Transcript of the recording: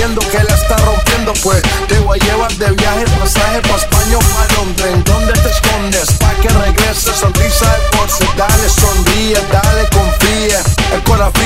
diciendo que la está rompiendo, pues te voy a llevar de viaje, pasaje pa' España o pa' Londres. ¿En dónde te escondes? Pa' que regrese, sonrisa de porce. Dale, sonríe, dale, confía. El corazón